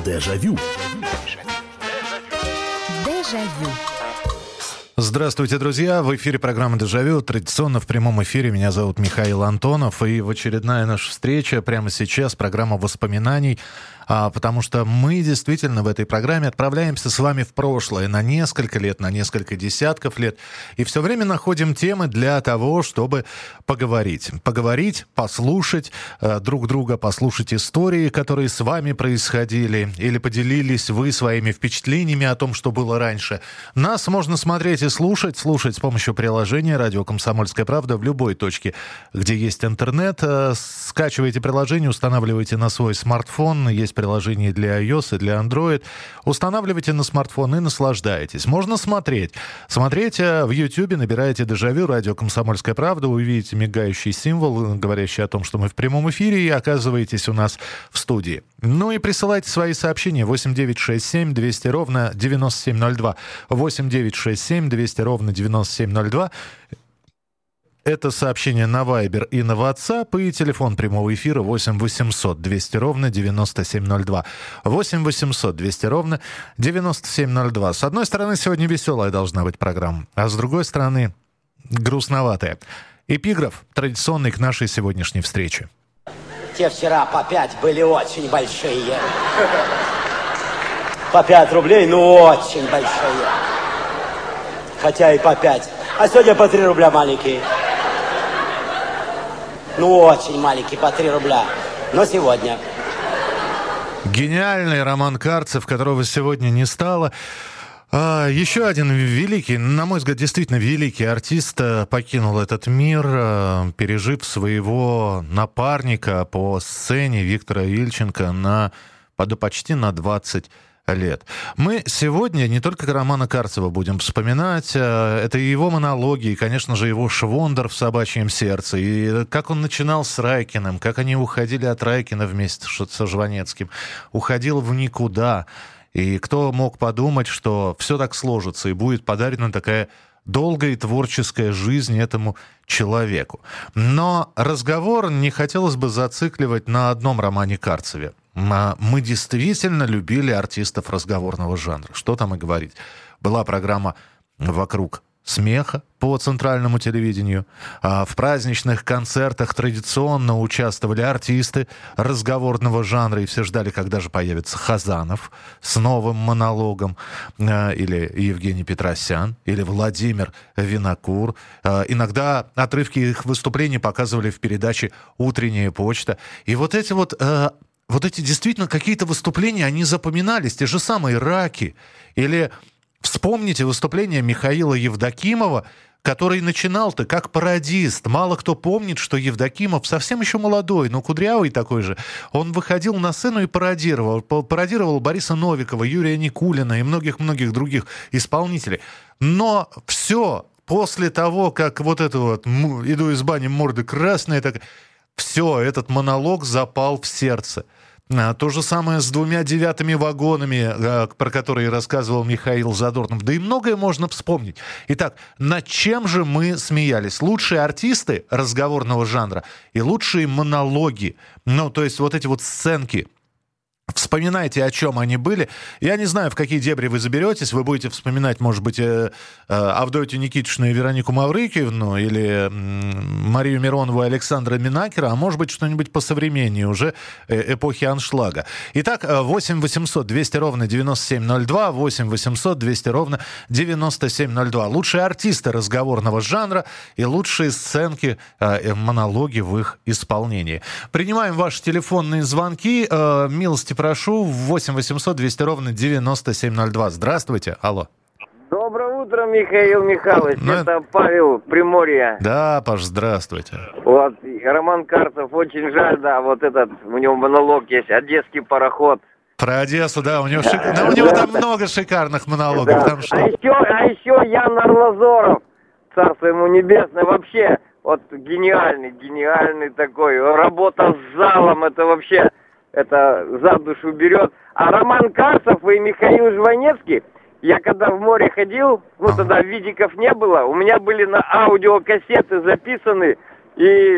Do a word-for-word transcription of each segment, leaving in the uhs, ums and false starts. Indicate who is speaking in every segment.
Speaker 1: Дежавю.
Speaker 2: Дежавю.
Speaker 3: Здравствуйте, друзья! В эфире программа «Дежавю». Традиционно в прямом эфире меня зовут Михаил Антонов. И в очередная наша встреча прямо сейчас программа воспоминаний. А, потому что мы действительно в этой программе отправляемся с вами в прошлое на несколько лет, на несколько десятков лет. И все время находим темы для того, чтобы поговорить. Поговорить, послушать э, друг друга, послушать истории, которые с вами происходили. Или поделились вы своими впечатлениями о том, что было раньше. Нас можно смотреть и слушать. Слушать с помощью приложения «Радио Комсомольская правда» в любой точке, где есть интернет. Э, скачивайте приложение, устанавливайте на свой смартфон. Есть приложение для iOS и для Android. Устанавливайте на смартфон и наслаждайтесь. Можно смотреть. Смотрите в YouTube, набираете «Дежавю», «Радио Комсомольская правда», увидите мигающий символ, говорящий о том, что мы в прямом эфире, и оказываетесь у нас в студии. Ну и присылайте свои сообщения. восемь девятьсот шестьдесят семь двести ровно девяносто семь ноль два. восемь девятьсот шестьдесят семь двести ровно девяносто семь ноль два. Это сообщение на Viber и на WhatsApp, и телефон прямого эфира восемь восемьсот двести ровно девяносто семь ноль два. восемь восемьсот двести ровно девяносто семь ноль два. С одной стороны, сегодня веселая должна быть программа, а с другой стороны, грустноватая. Эпиграф, традиционный к нашей сегодняшней встрече.
Speaker 4: Те вчера по пять были очень большие. По пять рублей, ну очень большие. Хотя и по пять. А сегодня по три рубля маленькие. Ну, очень маленький, по три рубля. Но сегодня.
Speaker 3: Гениальный Роман Карцев, которого сегодня не стало. А, еще один великий, на мой взгляд, действительно великий артист покинул этот мир, пережив своего напарника по сцене Виктора Ильченко на, почти на двадцать лет. Мы сегодня не только Романа Карцева будем вспоминать, это и его монологи, и, конечно же, его швондер в «Собачьем сердце», и как он начинал с Райкиным, как они уходили от Райкина вместе со Жванецким, уходил в никуда. И кто мог подумать, что все так сложится, и будет подарена такая долгая творческая жизнь этому человеку. Но разговор не хотелось бы зацикливать на одном Романе Карцеве. Мы действительно любили артистов разговорного жанра. Что там и говорить. Была программа «Вокруг смеха» по центральному телевидению. В праздничных концертах традиционно участвовали артисты разговорного жанра, и все ждали, когда же появится Хазанов с новым монологом, или Евгений Петросян, или Владимир Винокур. Иногда отрывки их выступлений показывали в передаче «Утренняя почта». И вот эти вот... Вот эти действительно какие-то выступления, они запоминались, те же самые «Раки». Или вспомните выступление Михаила Евдокимова, который начинал-то как пародист. Мало кто помнит, что Евдокимов совсем еще молодой, но кудрявый такой же. Он выходил на сцену и пародировал. Пародировал Бориса Новикова, Юрия Никулина и многих-многих других исполнителей. Но все после того, как вот это вот «иду из бани, морды красные», так... Все, этот монолог запал в сердце. То же самое с двумя девятыми вагонами, про которые рассказывал Михаил Задорнов. Да и многое можно вспомнить. Итак, над чем же мы смеялись? Лучшие артисты разговорного жанра и лучшие монологи. Ну, то есть вот эти вот сценки. Вспоминайте, о чем они были. Я не знаю, в какие дебри вы заберетесь. Вы будете вспоминать, может быть, э, э, Авдотью Никитичну и Веронику Маврикиевну, или э, Марию Миронову и Александра Минакера, а может быть, что-нибудь посовременнее уже э, эпохи аншлага. Итак, восемь восемьсот двести ровно девяносто семь ноль два, восемь восемьсот двести ровно девяносто семь ноль два. Лучшие артисты разговорного жанра и лучшие сценки, э, монологи в их исполнении. Принимаем ваши телефонные звонки. Э, милости прошу, восемь восемьсот двести ровно девяносто семь ноль два. Здравствуйте, алло.
Speaker 5: Доброе утро, Михаил Михайлович. Ну, это Павел, Приморье.
Speaker 3: Да, Паш, здравствуйте.
Speaker 5: Вот, Роман Карцев, очень жаль, да, вот этот, у него монолог есть, «Одесский пароход».
Speaker 3: Про Одессу, да, у него, шик... да, у него там много шикарных монологов.
Speaker 5: Да.
Speaker 3: Там что?
Speaker 5: А еще, а еще Ян Арлазоров, царство ему небесное, вообще, вот гениальный, гениальный такой, работа с залом, это вообще... Это за душу берет. А Роман Карцев и Михаил Жванецкий, я когда в море ходил, ну тогда видиков не было, у меня были на аудиокассеты записаны, и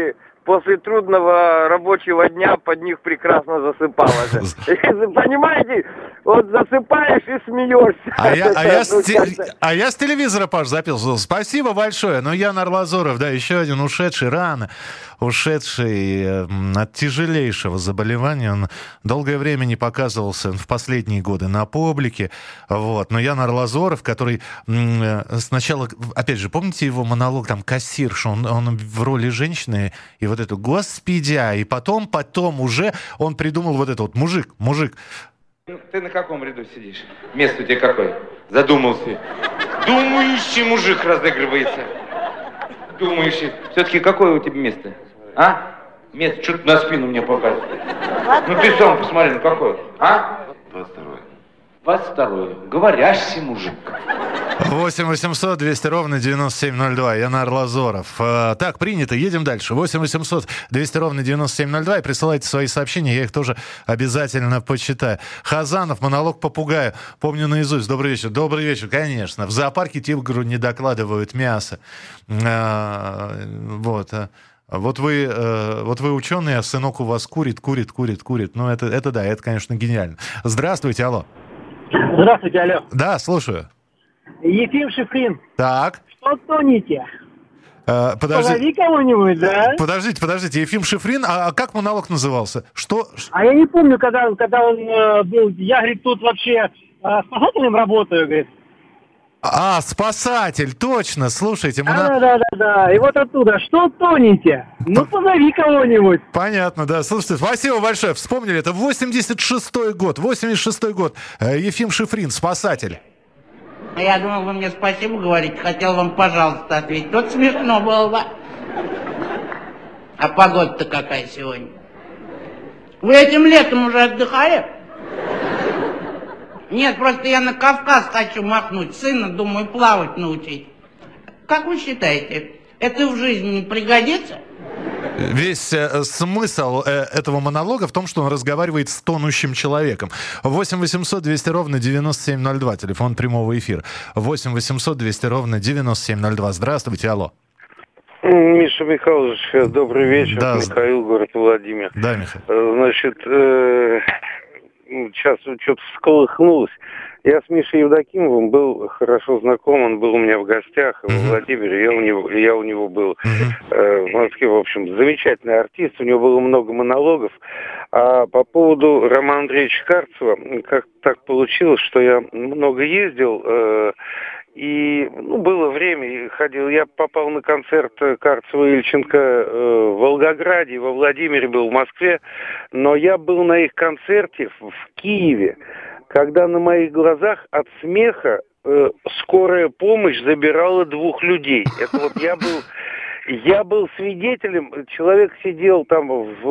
Speaker 5: после трудного рабочего дня под них прекрасно засыпалось. Понимаете, вот засыпаешь и смеешься.
Speaker 3: А я, а, я с, а я с телевизора, Паш, записывал. Спасибо большое. Но Ян Арлазоров, да, еще один ушедший рано, ушедший от тяжелейшего заболевания. Он долгое время не показывался в последние годы на публике. Вот. Но Ян Арлазоров, который сначала, опять же, помните его монолог, там, кассирша, он, он в роли женщины, и вот эту «Господи», и потом, потом уже он придумал вот это вот «Мужик, мужик».
Speaker 1: Ты на каком ряду сидишь? Место у тебя какое? Задумался. Думающий мужик разыгрывается. Думающий. Все-таки какое у тебя место? А? Место, что ты на спину мне показываешь? Ну ты сам посмотри, ну какое? А? двадцать второе. двадцать второе. Говорящий мужик.
Speaker 3: восемь восемьсот двести ровно девяносто семь ноль два. Ян Арлазоров. Так, принято. Едем дальше. восемь восемьсот двести ровно девяносто семь ноль два. И присылайте свои сообщения. Я их тоже обязательно почитаю. Хазанов, монолог попугая. Помню наизусть. Добрый вечер. Добрый вечер, конечно. В зоопарке тигру не докладывают мясо. Вот. Вот вы, вот вы ученый, а сынок у вас курит, курит, курит, курит. Ну, это, это да, это, конечно, гениально. Здравствуйте, алло.
Speaker 2: Здравствуйте, алло.
Speaker 3: Да, слушаю.
Speaker 2: Ефим Шифрин.
Speaker 3: Так.
Speaker 2: Что тонете?
Speaker 3: Э, подожди...
Speaker 2: Позови кого-нибудь, да?
Speaker 3: Подождите, подождите. Ефим Шифрин, а, а как монолог назывался? Что?
Speaker 2: А я не помню, когда, когда он э, был... Я, говорит, тут вообще э, спасателем работаю, говорит.
Speaker 3: А, спасатель, точно, слушайте. Мы
Speaker 2: Да,
Speaker 3: на...
Speaker 2: да, да, да, и вот оттуда. Что тонете? Ну, позови кого-нибудь.
Speaker 3: Понятно, да. Слушайте, спасибо большое. Вспомнили, это восемьдесят шестой год. восемьдесят шестой год. Ефим Шифрин, спасатель.
Speaker 6: Я думал, вы мне спасибо говорите, хотел вам пожалуйста ответить. Тут смешно было бы. А погода-то какая сегодня? Вы этим летом уже отдыхали? Нет, просто я на Кавказ хочу махнуть. Сына, думаю, плавать научить. Как вы считаете, это в жизни не пригодится?
Speaker 3: Весь э, смысл э, этого монолога в том, что он разговаривает с тонущим человеком. восемь восемьсот двести ровно девяносто семь ноль два. Телефон прямого эфира. восемь восемьсот двести ровно девяносто семь ноль два. Здравствуйте, алло.
Speaker 7: Миша Михайлович, добрый вечер.
Speaker 3: Да.
Speaker 7: Михаил, город Владимир.
Speaker 3: Да, Миша.
Speaker 7: Значит, э, сейчас что-то всколыхнулось. Я с Мишей Евдокимовым был хорошо знаком, он был у меня в гостях в uh-huh. Владимире, я у него, я у него был uh-huh. э, в Москве, в общем, замечательный артист, у него было много монологов. А по поводу Романа Андреевича Карцева, как так получилось, что я много ездил, э, и ну, было время, и ходил, я попал на концерт Карцева и Ильченко э, в Волгограде, во Владимире был, в Москве, но я был на их концерте в, в Киеве, когда на моих глазах от смеха э, скорая помощь забирала двух людей. Это вот я был, я был свидетелем, человек сидел там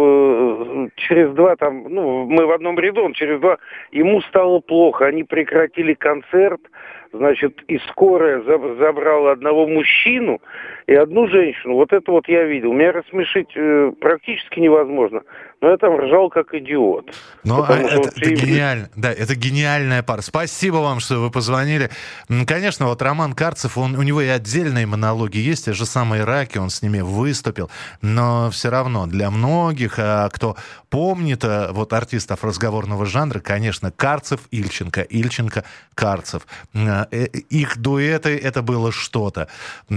Speaker 7: в, через два, там, ну, мы в одном ряду, он через два, ему стало плохо, они прекратили концерт, значит, и скорая забрала одного мужчину и одну женщину. Вот это вот я видел. Меня рассмешить э, практически невозможно. Но я там ржал как идиот.
Speaker 3: Ну, это,
Speaker 7: вот
Speaker 3: это гениально. Да, это гениальная пара. Спасибо вам, что вы позвонили. Конечно, вот Роман Карцев, он, у него и отдельные монологи есть, те же самые «Раки», он с ними выступил. Но все равно для многих, кто помнит вот артистов разговорного жанра, конечно, Карцев, Ильченко, Ильченко, Карцев. Их дуэты — это было что-то.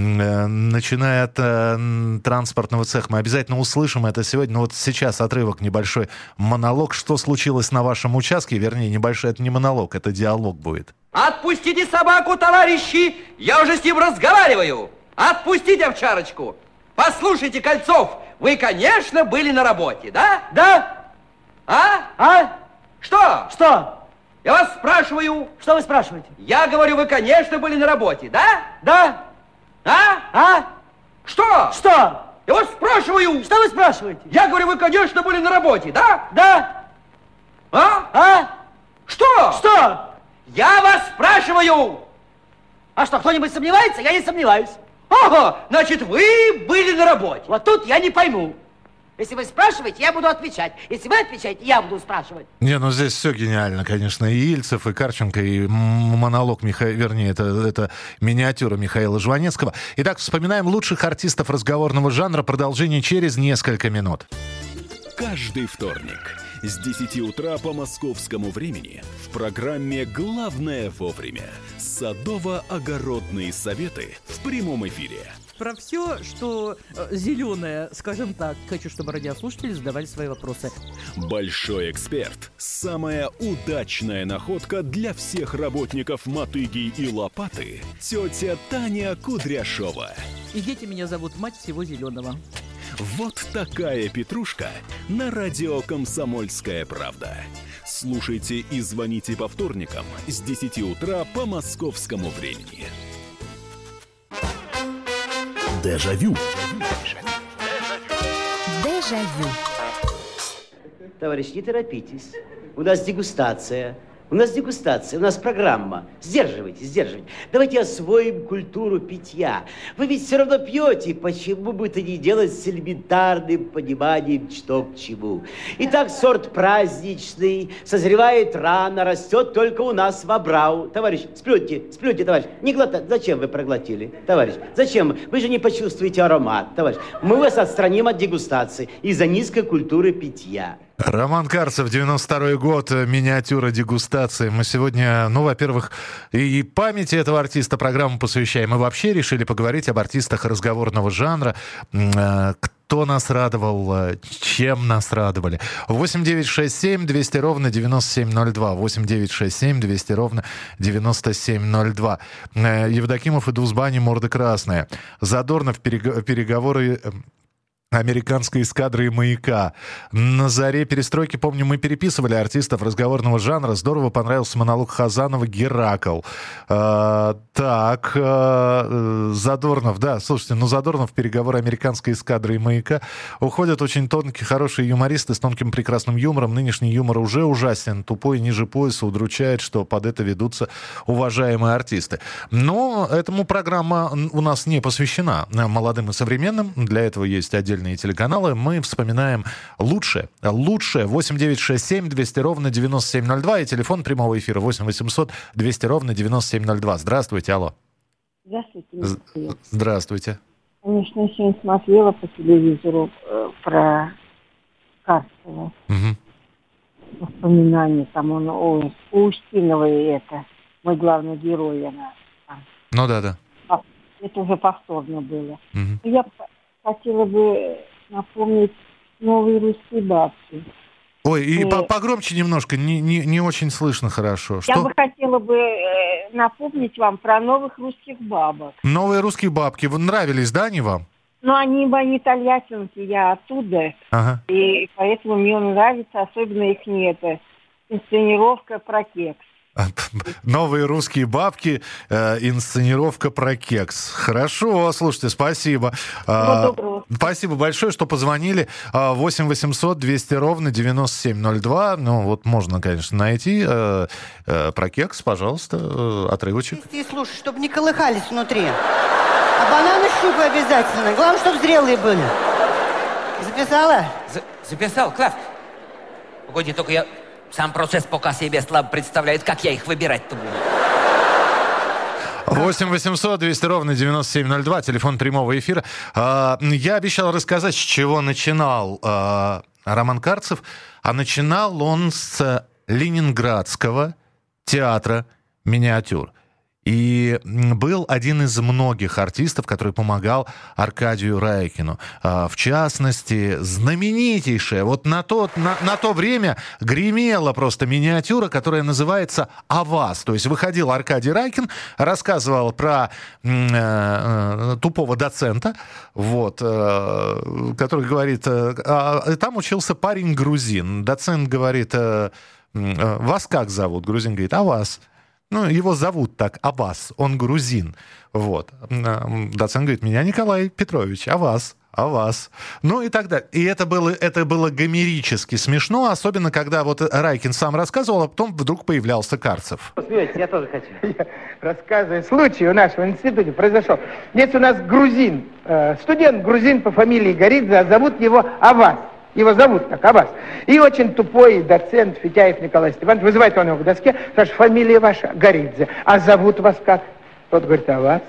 Speaker 3: Начиная от транспортного цеха, мы обязательно услышим это сегодня. Но вот сейчас отрывок небольшой, монолог. Что случилось на вашем участке? Вернее, небольшой, это не монолог, это диалог будет.
Speaker 8: Отпустите собаку, товарищи! Я уже с ним разговариваю! Отпустите овчарочку! Послушайте, Кольцов, вы, конечно, были на работе, да?
Speaker 9: Да.
Speaker 8: А?
Speaker 9: А?
Speaker 8: Что?
Speaker 9: Что?
Speaker 8: Я вас спрашиваю.
Speaker 9: Что вы спрашиваете?
Speaker 8: Я говорю, вы, конечно, были на работе, да?
Speaker 9: Да.
Speaker 8: А?
Speaker 9: А?
Speaker 8: Что?
Speaker 9: Что?
Speaker 8: Я вас спрашиваю.
Speaker 9: Что вы спрашиваете?
Speaker 8: Я говорю, вы, конечно, были на работе, да?
Speaker 9: Да.
Speaker 8: А?
Speaker 9: А?
Speaker 8: Что?
Speaker 9: Что?
Speaker 8: Я вас спрашиваю.
Speaker 9: А что, кто-нибудь сомневается? Я не сомневаюсь.
Speaker 8: Ага, значит, вы были на работе.
Speaker 9: Вот тут я не пойму. Если вы спрашиваете, я буду отвечать. Если вы отвечаете, я буду спрашивать.
Speaker 3: Не, ну здесь все гениально, конечно. И Ильцев, и Карченко, и монолог, Миха... вернее, это, это миниатюра Михаила Жванецкого. Итак, вспоминаем лучших артистов разговорного жанра. Продолжение через несколько минут.
Speaker 10: Каждый вторник с десяти утра по московскому времени в программе «Главное вовремя» садово-огородные советы в прямом эфире.
Speaker 11: Про все, что э, зеленое, скажем так. Хочу, чтобы радиослушатели задавали свои вопросы.
Speaker 10: Большой эксперт. Самая удачная находка для всех работников мотыги и лопаты. Тетя Таня Кудряшова.
Speaker 11: И дети меня зовут мать всего зеленого.
Speaker 10: Вот такая петрушка на радио «Комсомольская правда». Слушайте и звоните по вторникам с десяти утра по московскому времени. Дежавю.
Speaker 4: Дежавю. Товарищ, не торопитесь. У нас дегустация. У нас дегустация, у нас программа. Сдерживайте, сдерживайте. Давайте освоим культуру питья. Вы ведь все равно пьете, почему бы это не делать с элементарным пониманием, что к чему. Итак, сорт праздничный, созревает рано, растет только у нас в Абрау. Товарищ, сплюньте, сплюньте, товарищ. Не глотать. Зачем вы проглотили, товарищ? Зачем? Вы же не почувствуете аромат, товарищ. Мы вас отстраним от дегустации из-за низкой культуры питья.
Speaker 3: Роман Карцев, девяносто второй год, миниатюра дегустации. Мы сегодня, ну, во-первых, и памяти этого артиста программу посвящаем. Мы вообще решили поговорить об артистах разговорного жанра. Кто нас радовал, чем нас радовали. восемь девятьсот шестьдесят семь двести ровно девяносто семь ноль два. восемь девятьсот шестьдесят семь двести ровно девяносто семь ноль два. Евдокимов иду с бани, морда красная. Задорнов, переговоры... американской эскадры и «Маяка». На заре перестройки, помню, мы переписывали артистов разговорного жанра. Здорово понравился монолог Хазанова «Геракл». А, так, а, Задорнов, да, слушайте, ну Задорнов, переговоры американской эскадры и «Маяка». Уходят очень тонкие, хорошие юмористы с тонким прекрасным юмором. Нынешний юмор уже ужасен, тупой, ниже пояса, удручает, что под это ведутся уважаемые артисты. Но этому программа у нас не посвящена молодым и современным. Для этого есть отдельно телеканалы. Мы вспоминаем лучшее. Лучшее. восемь девятьсот шестьдесят семь двести ровно девяносто семь ноль два и телефон прямого эфира восемь восемьсот двести ровно девяносто семь ноль два. Здравствуйте, алло.
Speaker 12: Здравствуйте.
Speaker 3: З- Здравствуйте.
Speaker 12: Конечно, я сегодня смотрела по телевизору э, про Карцева.
Speaker 3: Угу.
Speaker 12: Воспоминания там он, ой, у Устиновой это, мой главный герой, она там.
Speaker 3: Ну да, да.
Speaker 12: А, это уже повторно было.
Speaker 3: Угу.
Speaker 12: Я хотела бы напомнить «Новые русские бабки».
Speaker 3: Ой, и
Speaker 12: э,
Speaker 3: погромче немножко, не, не, не очень слышно хорошо. Что?
Speaker 12: Я бы хотела бы э, напомнить вам про новых русских бабок.
Speaker 3: Новые русские бабки. Вы нравились, да, они вам?
Speaker 12: Ну, они, они тольяттинки, я оттуда.
Speaker 3: Ага.
Speaker 12: И поэтому мне нравится, особенно их это инсценировка про кекс.
Speaker 3: Новые русские бабки, э, инсценировка про кекс. Хорошо, слушайте, спасибо. А, спасибо большое, что позвонили. восемь восемьсот двести ровно девяносто семь ноль два. Ну, вот можно, конечно, найти. Э, э, про кекс, пожалуйста, э, отрывочек.
Speaker 13: И слушай, чтобы не колыхались внутри. А бананы щупай обязательно. Главное, чтобы зрелые были. Записала?
Speaker 14: За- записал, Клав. Погоди, только я... Сам процесс пока себе слабо представляет, как я их выбирать-то буду.
Speaker 3: восемь восемьсот двести ровно девяносто семь ноль два, телефон прямого эфира. Я обещал рассказать, с чего начинал Роман Карцев. А начинал он с Ленинградского театра миниатюр. И был один из многих артистов, который помогал Аркадию Райкину. В частности, знаменитейшая, вот на то, на, на то время гремела просто миниатюра, которая называется «О вас». То есть выходил Аркадий Райкин, рассказывал про э, э, тупого доцента, вот, э, который говорит, э, э, там учился парень грузин. Доцент говорит, э, э, вас как зовут? Грузин говорит, а вас? Ну, его зовут так, Аббас, он грузин. Вот. Доцент говорит, меня Николай Петрович, а вас? а вас. Ну и так далее. И это было, это было гомерически смешно, особенно когда вот Райкин сам рассказывал, а потом вдруг появлялся Карцев.
Speaker 15: Смеетесь, я тоже хочу. Я рассказываю, случай у нас в институте произошел. Есть у нас грузин, э, студент грузин по фамилии Горидзе, а зовут его Аваз. Его зовут так, Аваз. И очень тупой доцент Фитяев Николай Степанович. Вызывает он его к доске, спрашивает, фамилия ваша Горидзе, а зовут вас как? Тот говорит, Аваз.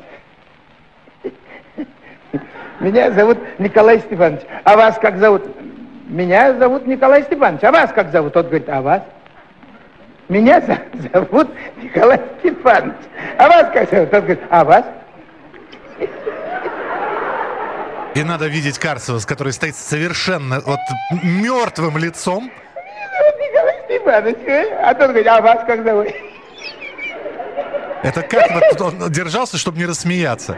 Speaker 15: Меня зовут Николай Степанович. А вас как зовут? Меня зовут Николай Степанович. А вас как зовут? Тот говорит, а вас? Меня зовут Николай Степанович. А вас как зовут? Тот говорит, а вас?
Speaker 3: И надо видеть Карцева, который стоит совершенно вот мертвым лицом.
Speaker 15: Николай Степанович. А тот говорит, а вас как зовут?
Speaker 3: Это как вот он держался, чтобы не рассмеяться?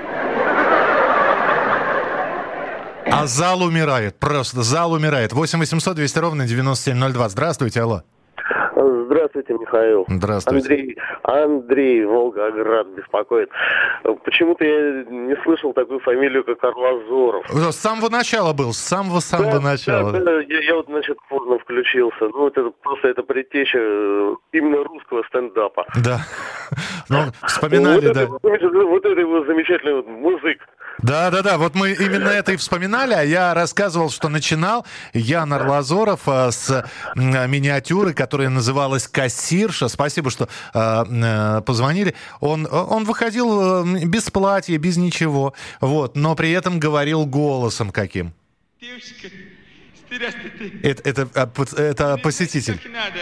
Speaker 3: А зал умирает, просто зал умирает. восемь восемьсот двести ровно девяносто семь ноль два. Здравствуйте, алло.
Speaker 16: Здравствуйте, Михаил.
Speaker 3: Здравствуйте.
Speaker 16: Андрей, Андрей, Волгоград беспокоит. Почему-то я не слышал такую фамилию, как Арлазоров.
Speaker 3: С самого начала был, с самого-самого
Speaker 16: да,
Speaker 3: начала.
Speaker 16: Да, да. Я, я вот, значит, поздно включился. Ну, это просто это предтеча именно русского стендапа.
Speaker 3: Да. Ну, вспоминали,
Speaker 16: вот
Speaker 3: да.
Speaker 16: Это, вот это его замечательный вот музык.
Speaker 3: Да-да-да, вот мы именно это и вспоминали, а я рассказывал, что начинал Ян Арлазоров с миниатюры, которая называлась «Кассирша». Спасибо, что э, позвонили. Он, он выходил без платья, без ничего, вот, но при этом говорил голосом каким.
Speaker 17: Девушка, здравствуйте.
Speaker 3: Это, это, это посетитель.
Speaker 17: Как надо,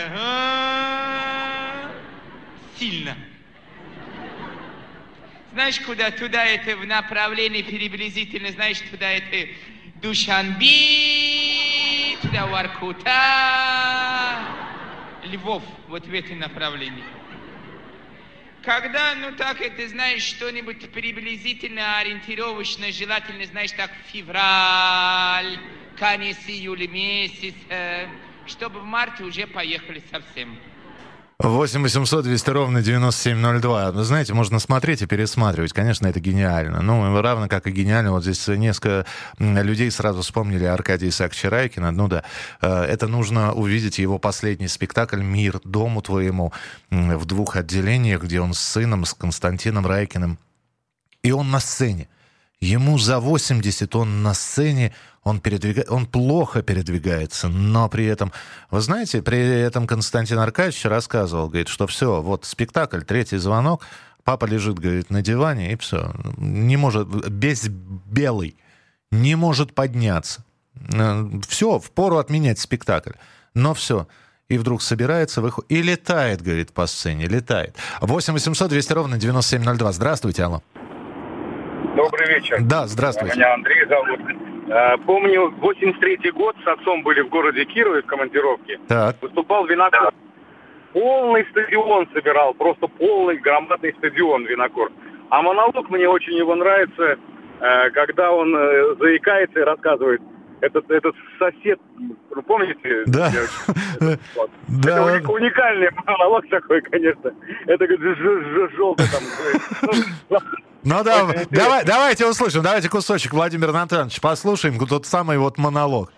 Speaker 17: а? Сильно. Знаешь, куда? Туда это в направлении приблизительно, знаешь, туда это Душанби, туда Воркута, Львов, вот в этом направлении. Когда, ну так, это, знаешь, что-нибудь приблизительно ориентировочно, желательно, знаешь, так, февраль, конец июля месяца, чтобы в марте уже поехали совсем.
Speaker 3: восемь восемьсот двести ровно девяносто семь ноль два. Вы знаете, можно смотреть и пересматривать. Конечно, это гениально. Ну, равно как и гениально. Вот здесь несколько людей сразу вспомнили Аркадия Исааковича Райкина. Ну да, это нужно увидеть его последний спектакль «Мир дому твоему» в двух отделениях, где он с сыном, с Константином Райкиным. И он на сцене. Ему за восемьдесят, он на сцене, он, передвига... он плохо передвигается, но при этом, вы знаете, при этом Константин Аркадьевич рассказывал, говорит, что все, вот спектакль, третий звонок, папа лежит, говорит, на диване, и все, не может, без белый, не может подняться. Все, впору отменять спектакль, но все. И вдруг собирается, выходит, и летает, говорит, по сцене, летает. восемь восемьсот двести ровно девяносто семь ноль два. Здравствуйте, алло.
Speaker 18: Добрый вечер.
Speaker 3: Да, здравствуйте.
Speaker 18: Меня Андрей зовут. Помню, восемьдесят третий год, с отцом были в городе Кирове в командировке.
Speaker 3: Так.
Speaker 18: Выступал Винокур. Полный стадион собирал, просто полный громадный стадион Винокур. А монолог мне очень его нравится, когда он заикается и рассказывает. Этот, этот сосед, вы помните?
Speaker 3: Да.
Speaker 18: Это уникальный монолог такой, конечно. Это желтый там.
Speaker 3: Ну да, давай, давайте услышим, давайте кусочек Владимира Натановича послушаем, тот самый вот монолог.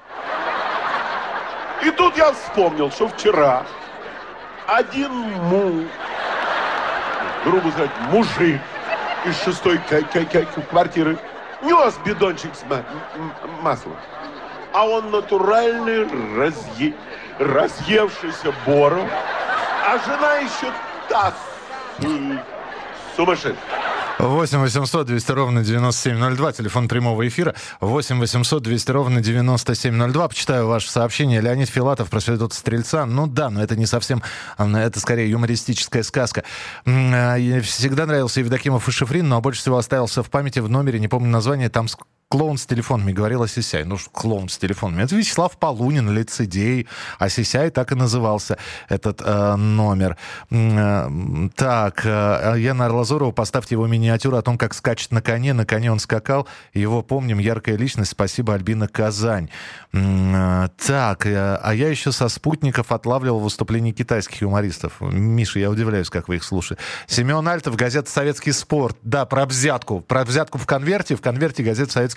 Speaker 19: И тут я вспомнил, что вчера один му, грубо сказать, мужик из шестой квартиры нес бидончик с маслом, а он натуральный разъе... разъевшийся боров, а жена еще та сумасшедшая.
Speaker 3: восемь восемьсот двести ровно девяносто семь ноль два, телефон прямого эфира. восемь восемьсот двести ровно девяносто семь ноль два. Почитаю ваше сообщение. Леонид Филатов про Святого Стрельца. Ну да, но это не совсем, это скорее юмористическая сказка. Всегда нравился Евдокимов и Шифрин, но больше всего остался в памяти в номере, не помню название, там клоун с телефонами, говорила Сисяй. Ну, клоун с телефонами. Это Вячеслав Полунин, лицедей, а Сисяй так и назывался этот э, номер. Э, так, э, Яна Арлазорова, поставьте его миниатюру о том, как скачет на коне. На коне он скакал. Его помним, яркая личность. Спасибо, Альбина Казань. Э, так, э, а я еще со спутников отлавливал выступления китайских юмористов. Миша, я удивляюсь, как вы их слушаете. Семен Альтов, газета «Советский спорт». Да, про взятку. Про взятку в конверте. В конверте газета «Советский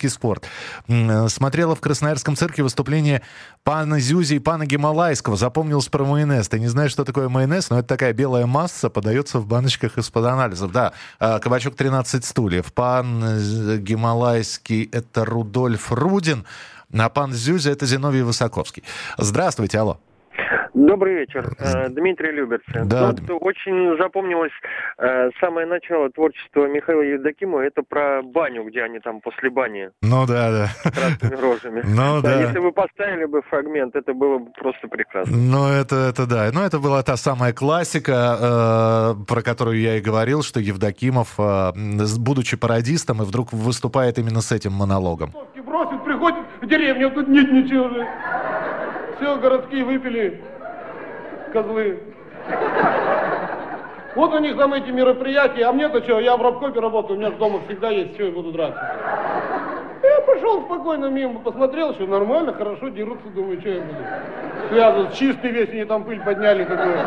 Speaker 3: сельский спорт. Смотрела в Красноярском цирке выступление пана Зюзи и пана Гималайского. Запомнилось про майонез. Ты не знаешь, что такое майонез, но это такая белая масса, подается в баночках из-под анализов. Да, кабачок тринадцать стульев. Пан Гималайский — это Рудольф Рудин, а пан Зюзи — это Зиновий Высоковский. Здравствуйте, алло.
Speaker 5: Добрый вечер, Дмитрий Люберцы.
Speaker 3: Да.
Speaker 5: Тут очень запомнилось э, самое начало творчества Михаила Евдокимова, это про баню, где они там после бани
Speaker 3: ну, да, да.
Speaker 5: с красными рожами.
Speaker 3: Ну, да.
Speaker 5: Если бы поставили бы фрагмент, это было бы просто прекрасно.
Speaker 3: Ну, это, это да. Ну, это была та самая классика, э, про которую я и говорил, что Евдокимов, э, будучи пародистом, и вдруг выступает именно с этим монологом.
Speaker 20: Бросит, приходит в деревню, тут нет ничего же. Все, городские выпили, козлы. Вот у них там эти мероприятия, а мне-то что, я в рабкопе работаю, у меня дома всегда есть, что я буду драться. Я пошел спокойно мимо, посмотрел, что нормально, хорошо, дерутся, думаю, что я буду. Связан, чистый весь, они там пыль подняли какую-то.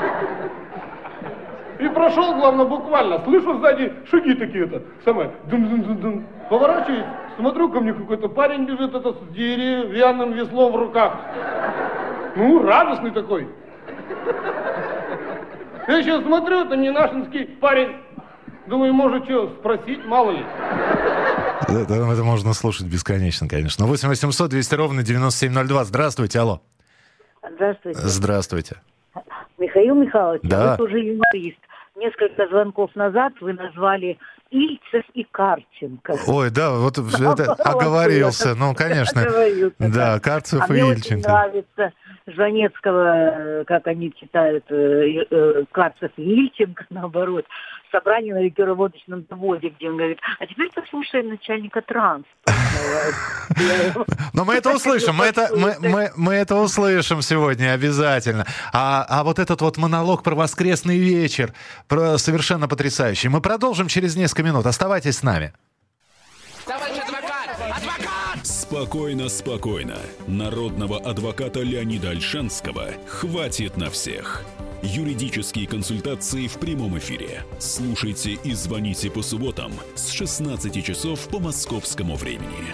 Speaker 20: И прошел, главное, буквально, слышу сзади шаги такие-то, самое, дум-дум-дум-дум. Поворачиваюсь, смотрю, ко мне какой-то парень бежит, это с деревянным веслом в руках. Ну, радостный такой. Я еще смотрю, это не нашинский парень. Думаю, может, что, спросить, мало ли.
Speaker 3: Это, это можно слушать бесконечно, конечно. восемь восемьсот двести ровно девяносто семь ноль два. Здравствуйте, алло.
Speaker 12: Здравствуйте.
Speaker 3: Здравствуйте.
Speaker 12: Михаил Михайлович,
Speaker 3: да.
Speaker 12: вы тоже юморист. Несколько звонков назад вы назвали Ильцев и Карченко.
Speaker 3: Ой, да, вот это оговорился. Ну, конечно. Да, Карцев и Ильченко.
Speaker 12: Мне очень нравится Жванецкого, как они читают, Карцев и Ильченко, наоборот, собрание на ликероводочном заводе, где он говорит, а теперь послушаем начальника транспортного.
Speaker 3: Но мы это услышим, мы это, мы, мы, мы это услышим сегодня обязательно. А, а вот этот вот монолог про воскресный вечер, про совершенно потрясающий, мы продолжим через несколько минут. Оставайтесь с нами.
Speaker 10: Товарищ адвокат! Адвокат! Спокойно, спокойно. Народного адвоката Леонида Ольшанского хватит на всех. Юридические консультации в прямом эфире. Слушайте и звоните по субботам с шестнадцати часов по московскому времени.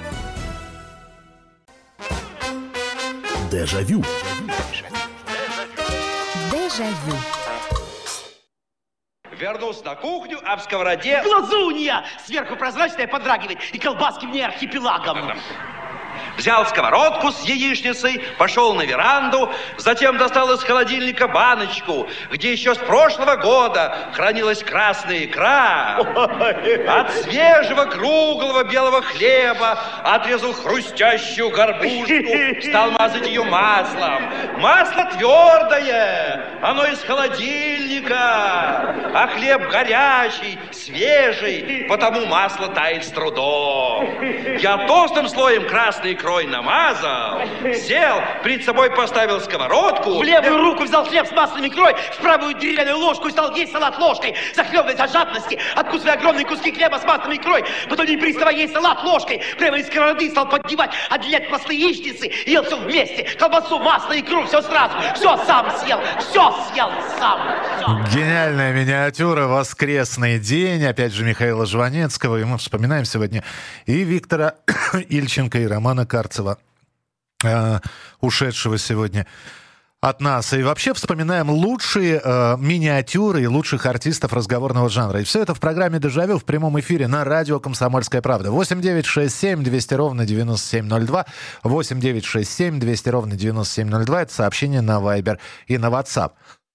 Speaker 10: Дежавю.
Speaker 21: Дежавю.
Speaker 8: Вернулся на кухню, а в сковороде...
Speaker 9: Глазунья! Сверху прозрачная подрагивает, и колбаски мне архипелагом.
Speaker 8: Взял сковородку с яичницей, пошел на веранду, затем достал из холодильника баночку, где еще с прошлого года хранилась красная икра. От свежего круглого белого хлеба отрезал хрустящую горбушку, стал мазать ее маслом. Масло твердое, оно из холодильника, а хлеб горячий, свежий, потому масло тает с трудом. Я толстым слоем красной икрой намазал, сел, перед собой поставил сковородку.
Speaker 9: В левую руку взял хлеб с масляной икрой, в правую деревянную ложку и стал есть салат ложкой, захлебываясь от жадности, откусывая огромные куски хлеба с масляной икрой, потом не переставая есть салат ложкой, прямо из сковороды стал поддевать, отделять масло яичницы, и ел все вместе, колбасу, масло, икру, все сразу, все сам съел, все съел сам. Все.
Speaker 3: Гениальная миниатюра «Воскресный день», опять же, Михаила Жванецкого, и мы вспоминаем сегодня и Виктора Ильченко, и Романа Карцева, э, ушедшего сегодня от нас. И вообще вспоминаем лучшие э, миниатюры и лучших артистов разговорного жанра. И все это в программе «Дежавю» в прямом эфире на радио «Комсомольская правда». восемь девятьсот шестьдесят семь двести ровно девяносто семь ноль два. восемь девятьсот шестьдесят семь двести ровно девяносто семь ноль два. Это сообщение на Viber и на WhatsApp.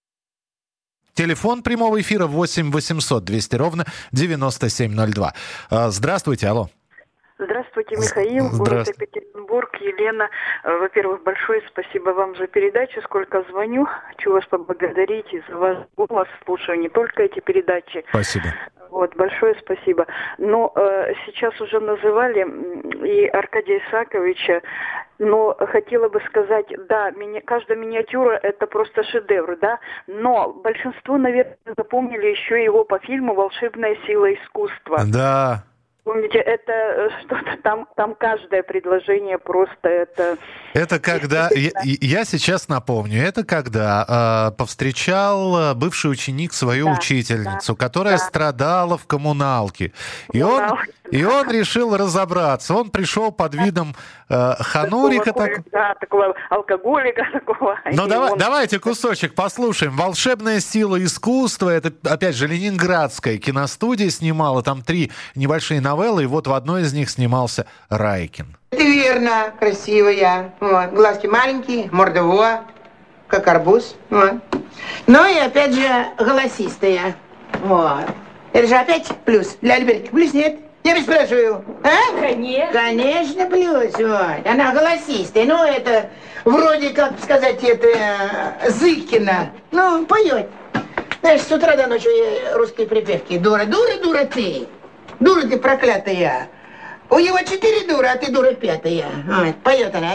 Speaker 3: Телефон прямого эфира восемь восемьсот двести ровно девяносто семь ноль два. Э, здравствуйте, алло.
Speaker 22: Здравствуйте, Михаил,
Speaker 3: Здравствуйте.
Speaker 22: город Екатеринбург, Елена. Во-первых, большое спасибо вам за передачу. Сколько звоню, хочу вас поблагодарить и за ваш голос. Слушаю не только эти передачи.
Speaker 3: Спасибо.
Speaker 22: Вот, большое спасибо. Но э, сейчас уже называли и Аркадия Исааковича, но хотела бы сказать, да, мини, каждая миниатюра это просто шедевр, да, но большинство, наверное, запомнили еще его по фильму «Волшебная сила искусства».
Speaker 3: Да.
Speaker 22: Помните, это что-то там, там каждое предложение просто это...
Speaker 3: Это когда, я, я сейчас напомню, это когда э, повстречал бывший ученик свою да, учительницу, да, которая да. страдала в коммуналке. И он, И он решил разобраться. Он пришел под видом э, ханурика.
Speaker 22: Такого,
Speaker 3: так...
Speaker 22: Да, такого алкоголика такого.
Speaker 3: Ну давай,
Speaker 22: он...
Speaker 3: давайте кусочек послушаем. «Волшебная сила искусства». Это, опять же, ленинградская киностудия снимала. Там три небольшие новеллы. И вот в одной из них снимался Райкин.
Speaker 15: Это верно, красивая. Вот. Глазки маленькие, морда во, как арбуз. Вот. Ну и опять же голосистая. Вот. Это же опять плюс. Для Альбертика плюс нет? Я вас спрашиваю. А?
Speaker 12: Конечно.
Speaker 15: Конечно, плюс. Вот. Она голосистая. Ну, это вроде, как сказать, это Зыкина. Ну, поет. Знаешь, с утра до ночи русские припевки. Дура, дура, дура ты. Дура ты проклятая. У него четыре дура, а ты дура пятая. Вот. Поет она.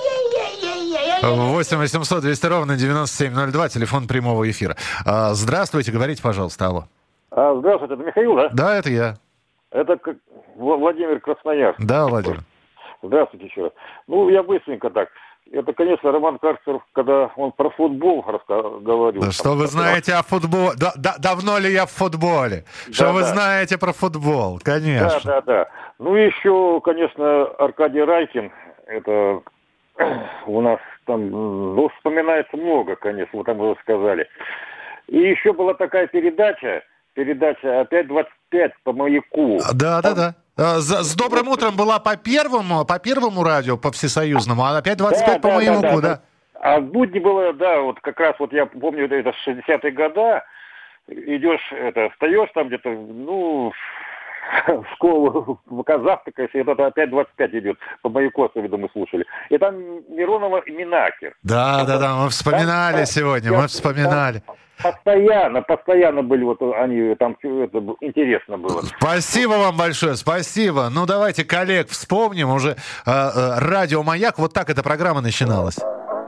Speaker 3: восемь восемьсот двести ровно девяносто семь ноль два, телефон прямого эфира. Здравствуйте, говорите, пожалуйста, алло.
Speaker 1: А, здравствуйте, это Михаил, да?
Speaker 3: Да, это я.
Speaker 1: Это Владимир Красноярск.
Speaker 3: Да, Владимир.
Speaker 1: Здравствуйте еще раз. Ну, я быстренько так. Это, конечно, Роман Карцеров, когда он про футбол раска- говорил.
Speaker 3: Да что вы знаете о футболе? Да, да, давно ли я в футболе? Да, что вы да. знаете про футбол? Конечно.
Speaker 1: Да, да, да. Ну, еще, конечно, Аркадий Райкин. Это у нас там, ну, вспоминается много, конечно, вы там уже сказали. И еще была такая передача, передача «Опять двадцать пять» по «Маяку».
Speaker 3: Да, да, да. С, с «Добрым утром» была по первому, по первому радио, по всесоюзному, а опять двадцать пять да, по да, «Маяку», да, да. да.
Speaker 1: А в будни было, да, вот как раз вот я помню, это шестидесятые годы, идешь, это, встаешь там где-то, ну, в школу, пока завтракаешь, и это опять двадцать пять идет, по «Маяку» особенно мы слушали. И там Миронова и Минакер.
Speaker 3: Да, да, да, мы вспоминали да, сегодня, я, мы вспоминали.
Speaker 1: Там, Постоянно, постоянно были вот они, там это интересно было.
Speaker 3: Спасибо вам большое, спасибо. Ну, давайте коллег вспомним уже. Э, э, радио «Маяк», вот так эта программа начиналась.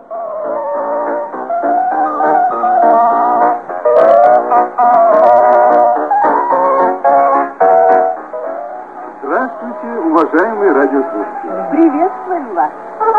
Speaker 21: Здравствуйте, уважаемые радиослушатели.
Speaker 12: Приветствуем вас.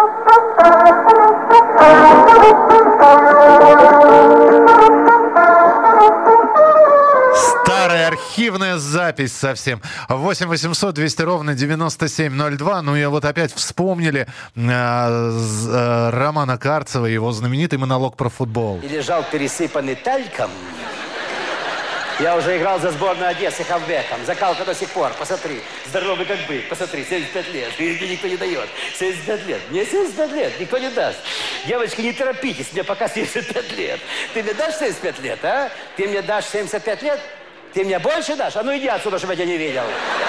Speaker 3: Старая архивная запись совсем. восемь восемьсот двести ровно девяносто семь ноль два. Ну и вот опять вспомнили э, э, Романа Карцева, его знаменитый монолог про футбол.
Speaker 4: И лежал пересыпанный тальком. Я уже играл за сборную Одессы хавбеком. Закалка до сих пор. Посмотри. Здоровый как бык. Посмотри. семьдесят пять лет. И мне никто не дает. семьдесят пять лет. Мне семьдесят пять лет. Никто не даст. Девочки, не торопитесь. Мне пока семьдесят пять лет. Ты мне дашь семьдесят пять лет, а? Ты мне дашь семьдесят пять лет? Ты мне больше дашь? А ну иди отсюда, чтобы я тебя не видел.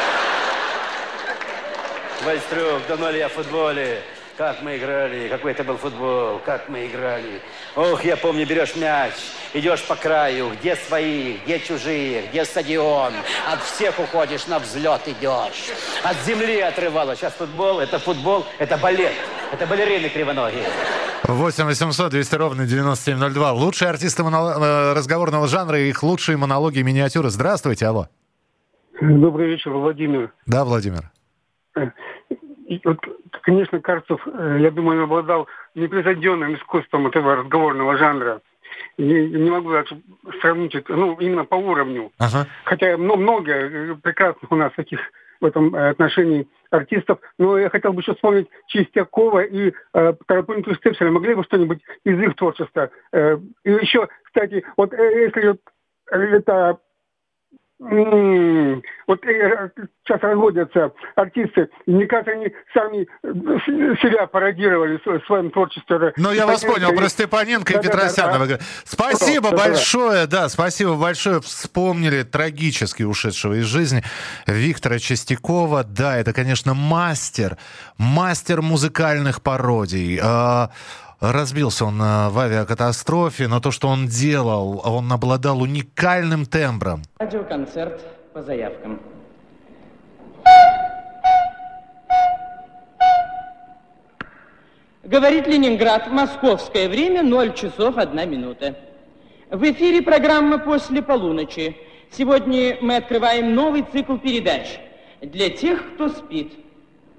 Speaker 4: Вальстрюк, давно ли я в футболе? Как мы играли, какой это был футбол, как мы играли. Ох, я помню, берешь мяч, идешь по краю, где свои, где чужие, где стадион. От всех уходишь, на взлет идешь. От земли отрывало. Сейчас футбол, это футбол, это балет. Это балерины кривоногие.
Speaker 3: восемь восемьсот двести ровно девяносто семь ноль два. Лучшие артисты монол... разговорного жанра и их лучшие монологи и миниатюры. Здравствуйте, алло.
Speaker 23: Добрый вечер, Владимир.
Speaker 3: Да, Владимир.
Speaker 23: И вот, конечно, Карцев, я думаю, обладал непревзойденным искусством этого разговорного жанра. И не могу даже сравнить это, ну, именно по уровню. Ага. Хотя ну, много прекрасных у нас таких в этом отношении артистов. Но я хотел бы еще вспомнить Чистякова и э, Тарапынку Степселя. Могли бы что-нибудь из их творчества? Э, и еще, кстати, вот э, если это... М-м, вот э, сейчас разводятся артисты, и мне кажется, они сами себя пародировали в своем творчестве.
Speaker 3: Ну, я вас понял, про Степаненко и да, Петросянова. Да, да. Спасибо да, большое, да, да, спасибо большое. Вспомнили трагически ушедшего из жизни Виктора Чистякова. Да, это, конечно, мастер, мастер музыкальных пародий. Разбился он в авиакатастрофе, но то, что он делал, он обладал уникальным тембром.
Speaker 24: Радиоконцерт по заявкам. Говорит Ленинград, московское время, ноль часов одна минута. В эфире программа «После полуночи». Сегодня мы открываем новый цикл передач для тех, кто спит.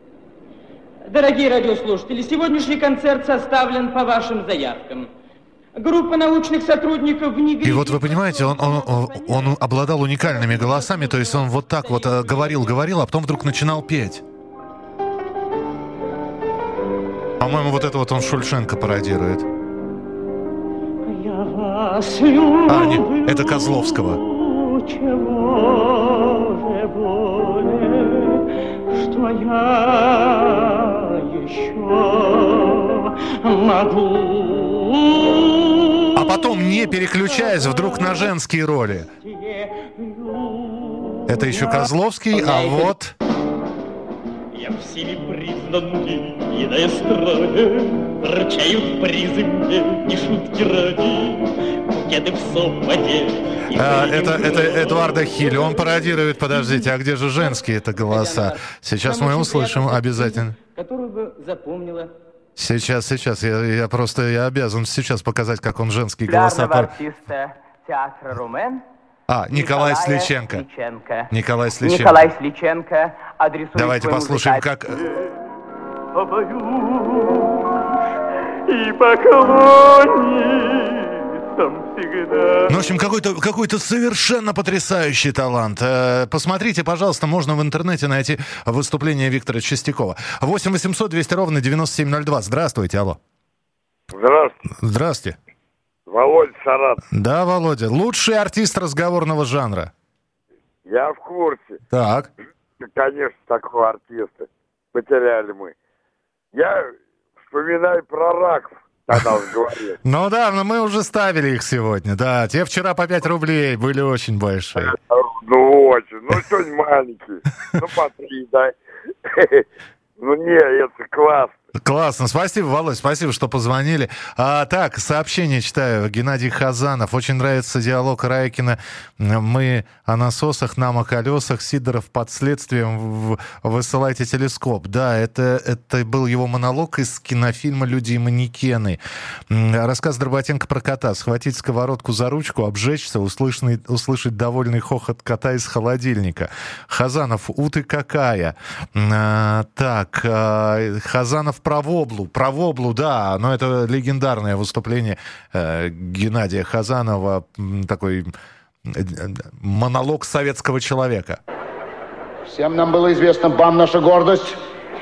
Speaker 24: Дорогие радиослушатели, сегодняшний концерт составлен по вашим заявкам. Группа научных сотрудников в Нигерии...
Speaker 3: И вот вы понимаете, он, он, он, он обладал уникальными голосами, то есть он вот так вот говорил-говорил, а потом вдруг начинал петь. По-моему, вот это вот он Шульшенко пародирует. А, нет, это Козловского.
Speaker 24: Что я еще могу.
Speaker 3: А потом, не переключаясь, вдруг на женские роли. Это еще Козловский, а вот...
Speaker 2: Я всеми признанный и на эстраде вручают призы мне и шутки ради, букеты в совпаде.
Speaker 3: А, это, это Эдуарда Хилли. Он пародирует, подождите, а где же женские это голоса? Сейчас мы услышим обязательно.
Speaker 24: Которую бы запомнила.
Speaker 3: Сейчас, сейчас, я, я просто я обязан сейчас показать, как он женские голоса... Пар...
Speaker 6: артиста театра «Румен».
Speaker 3: А, Николай Сличенко.
Speaker 6: Сличенко.
Speaker 3: Николай Сличенко.
Speaker 6: Николай Сличенко адресует.
Speaker 3: Давайте послушаем, как...
Speaker 2: И поклонницам всегда.
Speaker 3: Ну, в общем, какой-то, какой-то совершенно потрясающий талант. Посмотрите, пожалуйста, можно в интернете найти выступление Виктора Чистякова. восемь восемьсот двести ровно девяносто семь ноль два. Здравствуйте, алло.
Speaker 7: Здравствуйте.
Speaker 3: Здравствуйте.
Speaker 7: Володя Саратов.
Speaker 3: Да, Володя. Лучший артист разговорного жанра.
Speaker 7: Я в курсе.
Speaker 3: Так.
Speaker 7: Конечно, такого артиста потеряли мы. Я вспоминаю про раков, когда он говорил.
Speaker 3: Ну да, но мы уже ставили их сегодня. Да, те вчера по пять рублей были очень большие.
Speaker 7: Ну очень. Ну сегодня маленькие. Ну по три, да. Ну не, это классно.
Speaker 3: Классно. Спасибо, Володь, спасибо, что позвонили. А, так, сообщение читаю. Геннадий Хазанов. Очень нравится диалог Райкина. Мы о насосах, нам о колесах. Сидоров под следствием. Высылайте телескоп. Да, это, это был его монолог из кинофильма «Люди и манекены». Рассказ Дроботенко про кота. Схватить сковородку за ручку, обжечься, услышать, услышать довольный хохот кота из холодильника. Хазанов, у ты какая? А, так, а, Хазанов про воблу. Про воблу, да, но это легендарное выступление э, Геннадия Хазанова, такой э, монолог советского человека.
Speaker 11: Всем нам было известно, бам, наша гордость,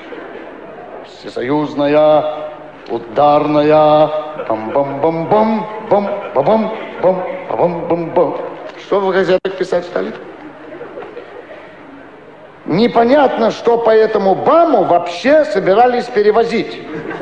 Speaker 11: всесоюзная, ударная, бам-бам-бам-бам, бам-бам-бам, бам-бам-бам. Что вы в газетах писать стали? Непонятно, что по этому БАМу вообще собирались перевозить.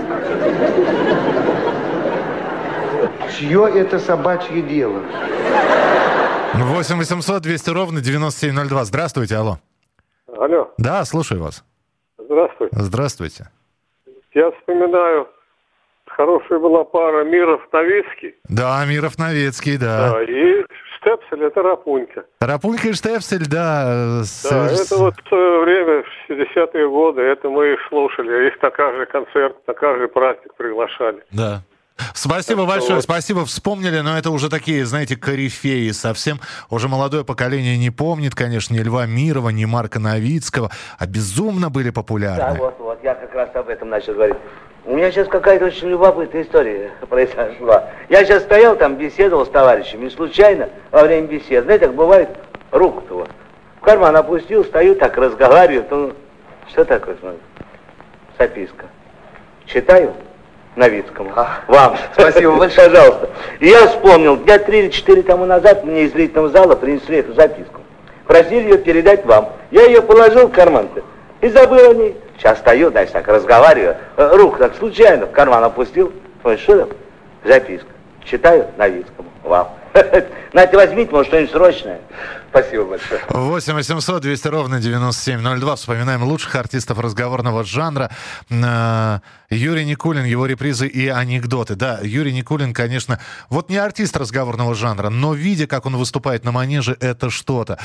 Speaker 11: Чье это собачье дело?
Speaker 3: восемь восемьсот двести ровно девяносто семь ноль два. Здравствуйте, алло.
Speaker 25: Алло.
Speaker 3: Да, слушаю вас.
Speaker 25: Здравствуйте.
Speaker 3: Здравствуйте.
Speaker 25: Я вспоминаю, хорошая была пара Миров-Новицкий.
Speaker 3: Да, Миров-Новицкий, да.
Speaker 25: Да, и Штепсель — это Рапунька.
Speaker 3: Рапунька и Штепсель, да. С...
Speaker 25: Да, это вот в свое время, в шестидесятые годы, это мы их слушали. Их на каждый концерт, на каждый праздник приглашали.
Speaker 3: Да. Спасибо так большое, вот. Спасибо, вспомнили, но это уже такие, знаете, корифеи совсем. Уже молодое поколение не помнит, конечно, ни Льва Мирова, ни Марка Новицкого, а безумно были популярны.
Speaker 26: Да, вот, вот, я как раз об этом начал говорить. У меня сейчас какая-то очень любопытная история произошла. Я сейчас стоял там, беседовал с товарищами, и случайно во время беседы, знаете, как бывает, руку-то вот в карман опустил, стою так, разговариваю, то, что такое, смотрите, записка. Читаю Новицкому. А, вам. Спасибо большое. Пожалуйста. И я вспомнил, дня три или четыре тому назад мне из зрительного зала принесли эту записку. Просили ее передать вам. Я ее положил в карман-то и забыл о ней. Сейчас стою, дальше так разговариваю, руку так случайно в карман опустил. Ой, что там? Записка. Читаю Новицкому. Вам. Знаете, возьмите, может, что-нибудь срочное. Спасибо большое.
Speaker 3: восемь восемьсот двести ровно девяносто семь ноль два. Вспоминаем лучших артистов разговорного жанра. Юрий Никулин, его репризы и анекдоты. Да, Юрий Никулин, конечно, вот не артист разговорного жанра, но видя, как он выступает на манеже, это что-то.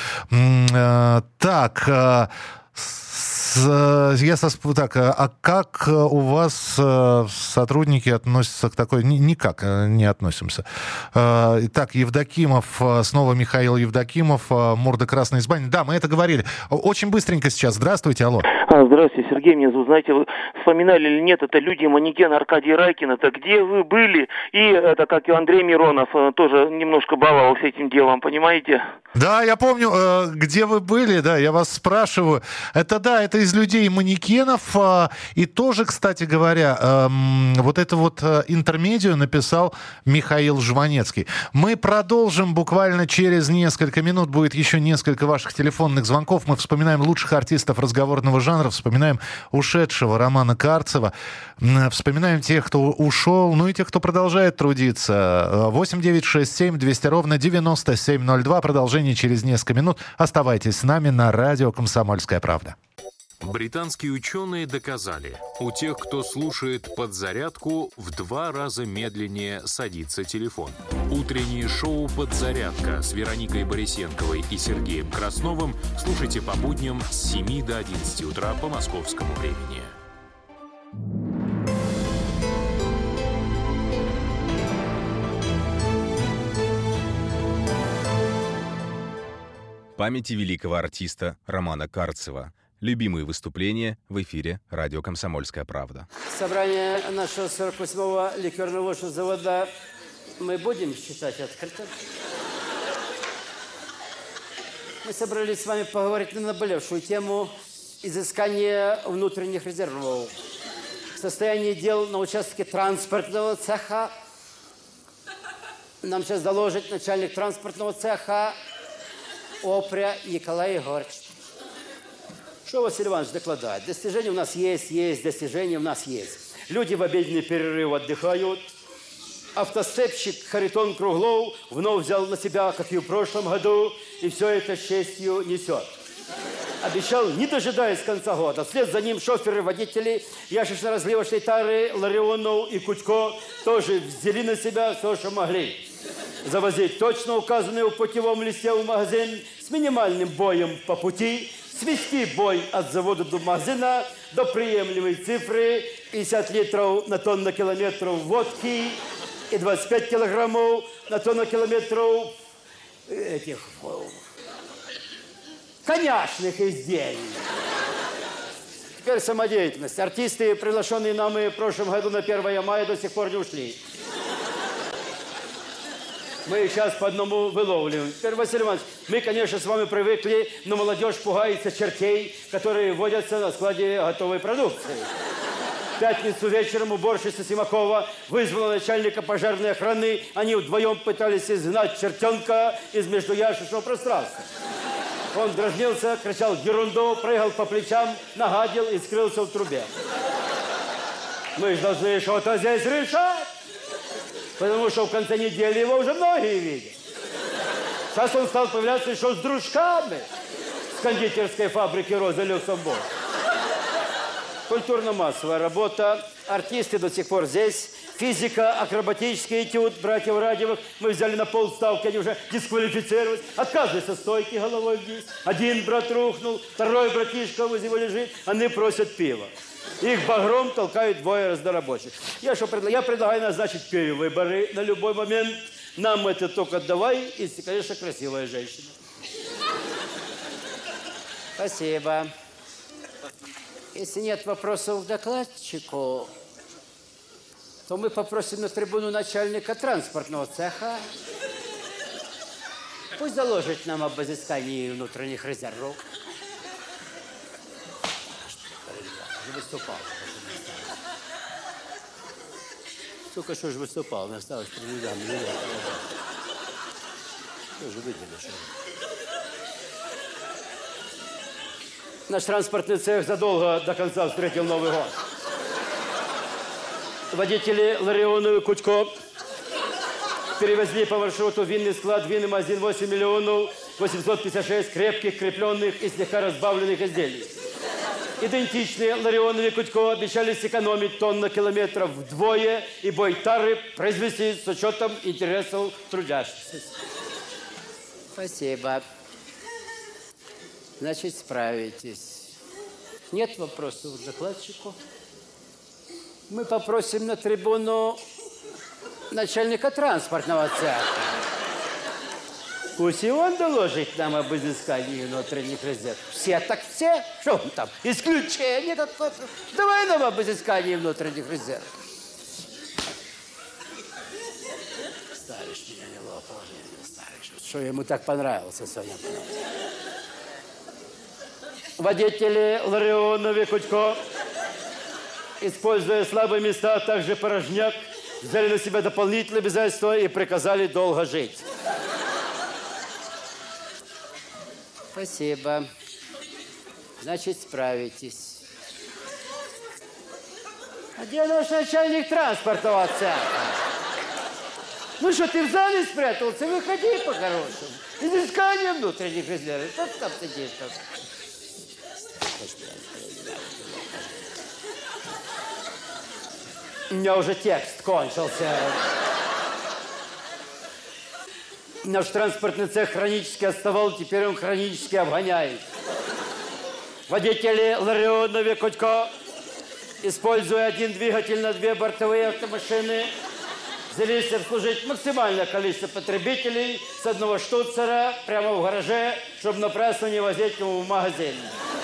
Speaker 3: Так... Я так, а как у вас сотрудники относятся к такой... Никак не относимся. Итак, Евдокимов, снова Михаил Евдокимов, морда красной из бани. Да, мы это говорили. Очень быстренько сейчас. Здравствуйте, алло.
Speaker 27: Здравствуйте.
Speaker 13: Здравствуйте, Сергей, меня зовут. Знаете, вы вспоминали или нет, это люди-манекен Аркадий Райкин. Это где вы были? И это, как и Андрей Миронов, тоже немножко баловался этим делом, понимаете?
Speaker 3: Да, я помню, э, где вы были, да, я вас спрашиваю. Это, да, это из людей-манекенов. Э, и тоже, кстати говоря, э, вот эту вот э, интермедию написал Михаил Жванецкий. Мы продолжим буквально через несколько минут. Будет еще несколько ваших телефонных звонков. Мы вспоминаем лучших артистов разговорного жанра, вспоминаем ушедшего Романа Карцева, вспоминаем тех, кто ушел, ну и тех, кто продолжает трудиться. восемь девятьсот шестьдесят семь двести ровно девяносто семь ноль два. Продолжение через несколько минут. Оставайтесь с нами на радио «Комсомольская правда».
Speaker 14: Британские ученые доказали, у тех, кто слушает «Подзарядку», в два раза медленнее садится телефон. Утреннее шоу «Подзарядка» с Вероникой Борисенковой и Сергеем Красновым слушайте по будням с семи до одиннадцати утра по московскому времени.
Speaker 16: Памяти великого артиста Романа Карцева. Любимые выступления в эфире радио «Комсомольская правда».
Speaker 17: Собрание нашего сорок восьмого ликерного завода мы будем считать открытым. Мы собрались с вами поговорить на наболевшую тему изыскания внутренних резервов. Состояние дел на участке транспортного цеха. Нам сейчас доложит начальник транспортного цеха Опря Николай Егорович. Что Василий Иванович докладывает? Достижения у нас есть, есть, достижения у нас есть. Люди в обеденный перерыв отдыхают. Автостепщик Харитон Круглов вновь взял на себя, как и в прошлом году, и все это с честью несет. Обещал, не дожидаясь конца года. Вслед за ним шоферы, водители, яшечно-разливочной тары, Ларионов и Кутько тоже взяли на себя все, что могли. Завозить точно указанный в путевом листе в магазин с минимальным боем по пути, свести бой от завода до магазина до приемлемой цифры пятьдесят литров на тонну-километров водки и двадцать пять килограммов на тонну-километров этих коньячных изделий. Теперь самодеятельность. Артисты, приглашенные нами в прошлом году на первое мая, до сих пор не ушли. Мы сейчас по одному выловливаем. Теперь, Василий Иванович, мы, конечно, с вами привыкли, но молодежь пугается чертей, которые водятся на складе готовой продукции. В пятницу вечером уборщица Симакова вызвала начальника пожарной охраны. Они вдвоем пытались изгнать чертенка из междуящичного пространства. Он дразнился, кричал ерунду, прыгал по плечам, нагадил и скрылся в трубе. Мы же должны что-то здесь решать. Потому что в конце недели его уже многие видят. Сейчас он стал появляться еще с дружками с кондитерской фабрики «Роза Люксембург». Культурно-массовая работа. Артисты до сих пор здесь. Физика, акробатический этюд братьев Радевых. Мы взяли на полставки, они уже дисквалифицировались. Отказываются стойки головой вниз. Один брат рухнул, второй братишка возле него лежит. Они просят пива. Их багром толкают двое разнорабочих. Я что предлагаю? Я предлагаю назначить перевыборы на любой момент. Нам это только давай, если, конечно, красивая женщина. Спасибо. Если нет вопросов к докладчику, то мы попросим на трибуну начальника транспортного цеха. Пусть доложит нам об изыскании внутренних резервов. Выступал. Только что же выступал, не осталось три ряда. Что же выделили, что? Наш транспортный цех задолго до конца встретил Новый год. Водители Ларионов и Кутько перевезли по маршруту винный склад винным один восемь миллионов восемьсот пятьдесят шесть крепких, крепленных и слегка разбавленных изделий. Идентичные Ларионов и Кутько обещали сэкономить тонну километров вдвое и бой тары произвести с учетом интересов трудящихся. Спасибо. Значит, справитесь. Нет вопросов к докладчику? Мы попросим на трибуну начальника транспортного цеха. Пусть и он доложит нам об изыскании внутренних резервов. Все так все. Что он там? Исключение какое-то. Давай нам об изыскании внутренних резервов. Старыш меня не лопал. Старыш. Что ему так понравился, Соня? Водители Ларионов и Кутько, используя слабые места, а также порожняк, взяли на себя дополнительные обязательства и приказали долго жить. Спасибо. Значит, справитесь. А где наш начальник транспортного цеха? Ну что, ты в зале спрятался? Выходи по-хорошему. Изыскание внутренних резервов. Что ты там сидишь? У меня уже текст кончился. Наш транспортный цех хронически отставал, теперь он хронически обгоняет. Водители Ларионов и Кутько, используя один двигатель на две бортовые автомашины, взялись обслужить максимальное количество потребителей с одного штуцера прямо в гараже, чтобы напрасно не возить его в магазин.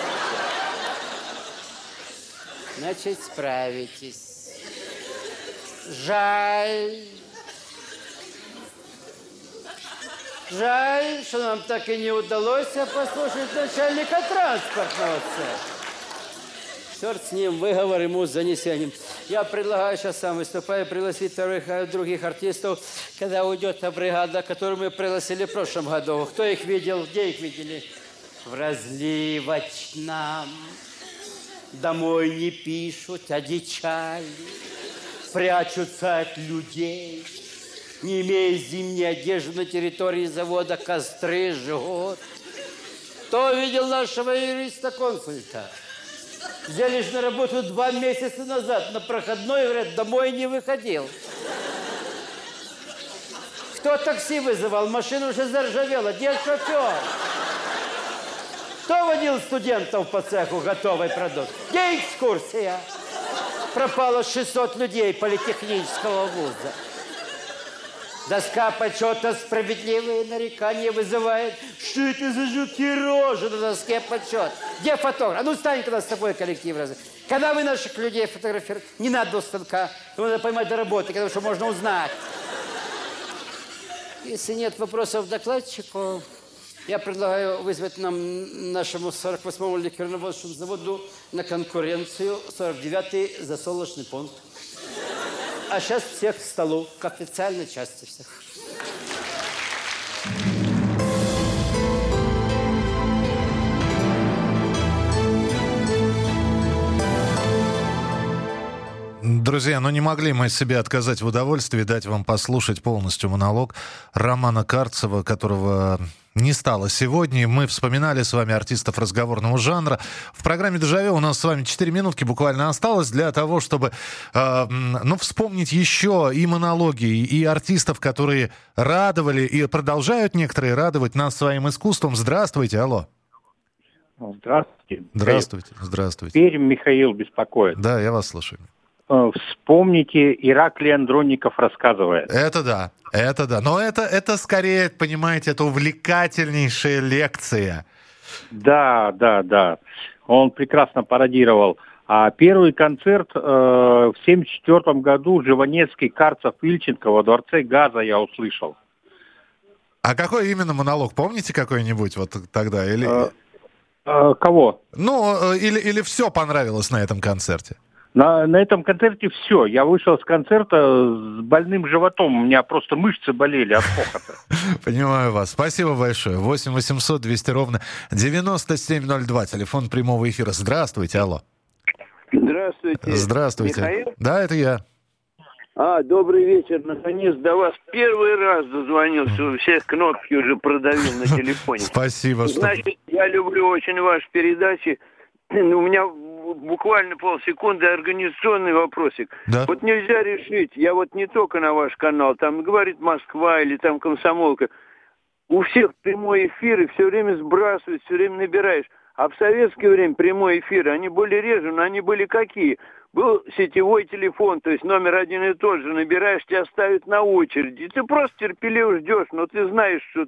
Speaker 17: Значит, справитесь. Жаль. Жаль, что нам так и не удалось послушать начальника транспортного цеха. Черт с ним, выговор ему с занесением. Я предлагаю сейчас сам выступаю, пригласить вторых, других артистов, когда уйдет та бригада, которую мы пригласили в прошлом году. Кто их видел? Где их видели? В разливочном. Домой не пишут, одичали. Прячутся от людей. Не имея зимней одежды на территории завода, костры жгут. Кто видел нашего юриста-консульта? Взяли же на работу два месяца назад, на проходной, говорят, домой не выходил. Кто такси вызывал? Машина уже заржавела. Где шофер? Кто водил студентов по цеху готовый продукт? Где экскурсия? Пропало шестьсот людей политехнического вуза. Доска почета «Справедливые нарекания» вызывает. Что это за жуткие рожи на доске почета? Где фотограф? А ну стань, когда с тобой коллектив раз. Когда вы наших людей фотографируете? Не надо до станка. Надо поймать до работы, потому что можно узнать. Если нет вопросов к докладчику, я предлагаю вызвать нам нашему сорок восьмому ликерно-водочному заводу на конкуренцию сорок девятый засолочный пункт. А сейчас всех к столу, к официальной части всех.
Speaker 3: Друзья, ну не могли мы себе отказать в удовольствии дать вам послушать полностью монолог Романа Карцева, которого не стало сегодня. Мы вспоминали с вами артистов разговорного жанра. В программе «Дежавю» у нас с вами четыре минутки буквально осталось для того, чтобы э, ну, вспомнить еще и монологи, и артистов, которые радовали и продолжают некоторые радовать нас своим искусством. Здравствуйте, алло.
Speaker 5: Здравствуйте.
Speaker 3: Здравствуйте, здравствуйте.
Speaker 5: Пермь, Михаил беспокоит.
Speaker 3: Да, я вас слушаю.
Speaker 5: Вспомните, Ираклий Андронников рассказывает.
Speaker 3: Это да, это да. Но это, это скорее, понимаете, это увлекательнейшая лекция.
Speaker 5: Да, да, да. Он прекрасно пародировал. А первый концерт э, в семьдесят четвёртом году Жванецкий, Карцев, Ильченко во Дворце Газа я услышал.
Speaker 3: А какой именно монолог? Помните какой-нибудь вот тогда? Или...
Speaker 5: Э, э, кого?
Speaker 3: Ну, или, или все понравилось на этом концерте?
Speaker 5: На, на этом концерте все. Я вышел с концерта с больным животом. У меня просто мышцы болели от хохота.
Speaker 3: Понимаю вас. Спасибо большое. восемь восемьсот двести ровно девяносто семь ноль два. Телефон прямого эфира. Здравствуйте, алло.
Speaker 8: Здравствуйте.
Speaker 3: Здравствуйте.
Speaker 8: Михаил?
Speaker 3: Да, это я.
Speaker 8: А, добрый вечер. Наконец до вас первый раз дозвонился. Все кнопки уже продавил на телефоне.
Speaker 3: Спасибо.
Speaker 8: Значит, я люблю очень ваши передачи. У меня буквально полсекунды организационный вопросик.
Speaker 3: Да?
Speaker 8: Вот нельзя решить, я вот не только на ваш канал, там говорит Москва или там Комсомолка, у всех прямой эфир, и все время сбрасывают, все время набираешь. А в советское время прямой эфир, они были реже, но они были какие? Был сетевой телефон, то есть номер один и тот же, набираешь, тебя ставят на очередь, и ты просто терпеливо ждешь, но ты знаешь, что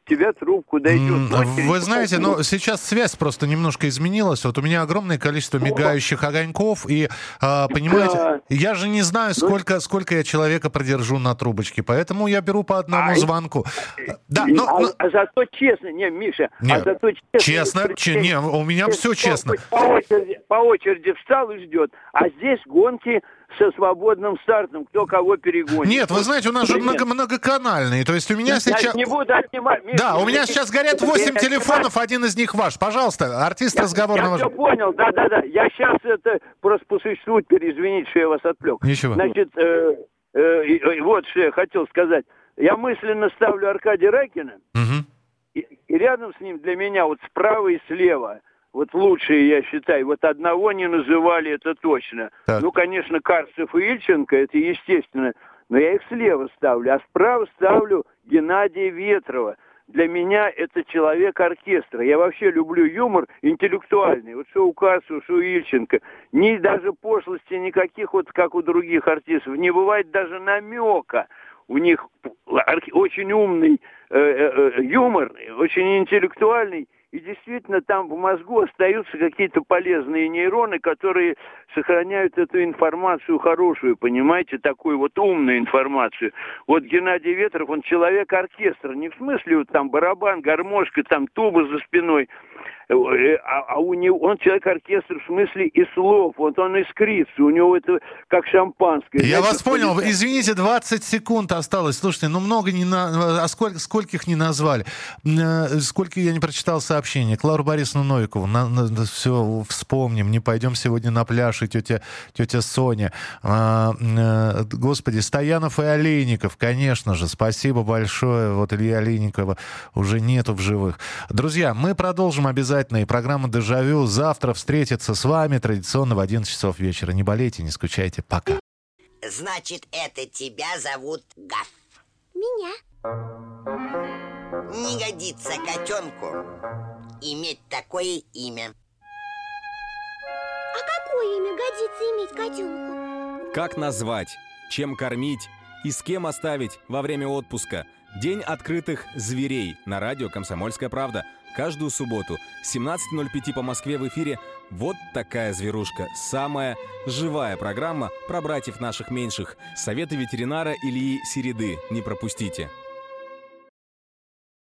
Speaker 8: тебя трубку дойдет.
Speaker 3: Вы знаете, но сейчас связь просто немножко изменилась. Вот у меня огромное количество мигающих огоньков, и, а, понимаете, да. я же не знаю, сколько, сколько я человека продержу на трубочке, поэтому я беру по одному а, звонку. Да, но,
Speaker 8: а,
Speaker 3: но...
Speaker 8: а зато честно, не, Миша,
Speaker 3: нет,
Speaker 8: а зато честно.
Speaker 3: Честно, че, не, у меня все честно.
Speaker 8: По очереди, по очереди встал и ждет, а здесь гонки со свободным стартом, кто кого перегонит.
Speaker 3: Нет, вы знаете, у нас же много, многоканальные, то есть у меня сейчас...
Speaker 8: Я не буду отнимать. Миша,
Speaker 3: да, у меня сейчас горят восемь телефонов, один из них ваш. Пожалуйста, артист я, разговорного...
Speaker 8: Я все понял, да-да-да. Я сейчас это просто по существу, извините, что я вас отвлек.
Speaker 3: Ничего.
Speaker 8: Значит, э, э, вот что я хотел сказать. Я мысленно ставлю Аркадия Райкина, угу. и, и рядом с ним для меня вот справа и слева... Вот лучшие, я считаю, вот одного не называли, это точно. Так. Ну, конечно, Карцев и Ильченко, это естественно, но я их слева ставлю, а справа ставлю Геннадия Ветрова. Для меня это человек оркестра. Я вообще люблю юмор интеллектуальный. Вот что у Карцева, что у Ильченко. Ни даже пошлости никаких, вот как у других артистов. Не бывает даже намека. У них очень умный э, э, юмор, очень интеллектуальный. И действительно там в мозгу остаются какие-то полезные нейроны, которые сохраняют эту информацию хорошую, понимаете, такую вот умную информацию. Вот Геннадий Ветров, он человек-оркестр, не в смысле вот там барабан, гармошка, там туба за спиной, а, а у него он человек-оркестр в смысле и слов, вот он искрится, у него это как шампанское.
Speaker 3: Я
Speaker 8: знаете,
Speaker 3: вас понял,
Speaker 8: полетает.
Speaker 3: Извините, двадцать секунд осталось, слушайте, ну много не на... а сколько, скольких не назвали, сколько я не прочитал сообщений. Клару Борисовну Новикову, на, на, все вспомним, не пойдем сегодня на пляж, и тетя, тетя Соня, а, а, господи, Стоянов и Олейников, конечно же, спасибо большое, вот Илья Олейникова уже нету в живых. Друзья, мы продолжим обязательно. И программа «Дежавю» завтра встретится с вами традиционно в одиннадцать часов вечера. Не болейте, не скучайте. Пока.
Speaker 9: Значит, это тебя зовут Гав.
Speaker 10: Меня.
Speaker 9: Не годится котенку иметь такое имя.
Speaker 10: А какое имя годится иметь котенку?
Speaker 16: Как назвать, чем кормить и с кем оставить во время отпуска? День открытых зверей на радио «Комсомольская правда». Каждую субботу с семнадцати ноль пять по Москве в эфире «Вот такая зверушка». Самая живая программа про братьев наших меньших. Советы ветеринара Ильи Середы. Не пропустите.